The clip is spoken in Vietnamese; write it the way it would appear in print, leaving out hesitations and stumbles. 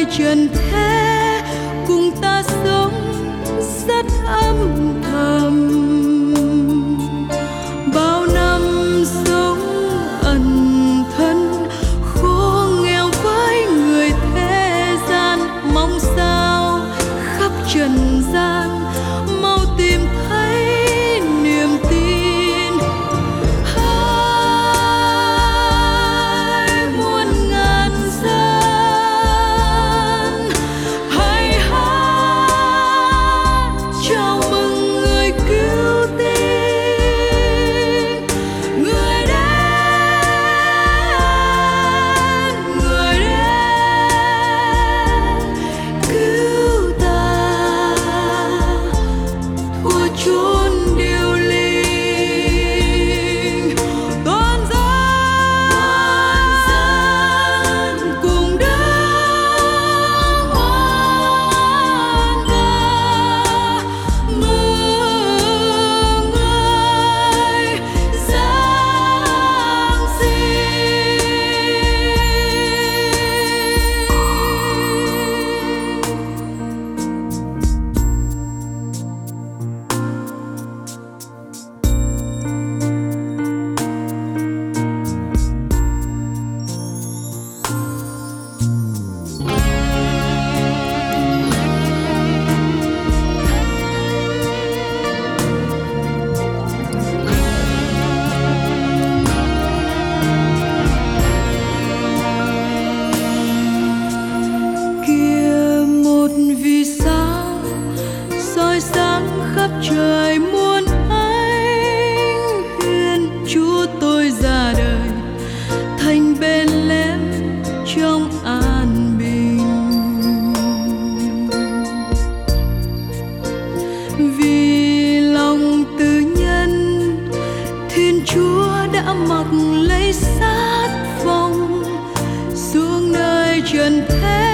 trần thế cùng ta sống rất âm thầm. Bao năm sống ẩn thân khô nghèo với người thế gian, mong sao khắp trần gian mau tìm thấy niềm tin. Hai muôn ngàn dân hãy hát chào mừng người cứu tinh, người đến cứu ta thua chốn điều linh. Toàn dân cùng đứng oan ca mừng ơi Giáng sinh. Kia một vì sao soi sáng khắp trời muôn ánh, khuyên Chúa tôi ra đời thành bên lém trong an bình. Vì lòng từ nhân Thiên Chúa đã mặc lấy sát phong xuống nơi trần thế